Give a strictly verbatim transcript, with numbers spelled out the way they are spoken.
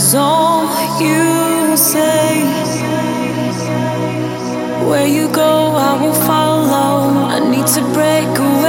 So you say, where you go, I will follow. I need to break away.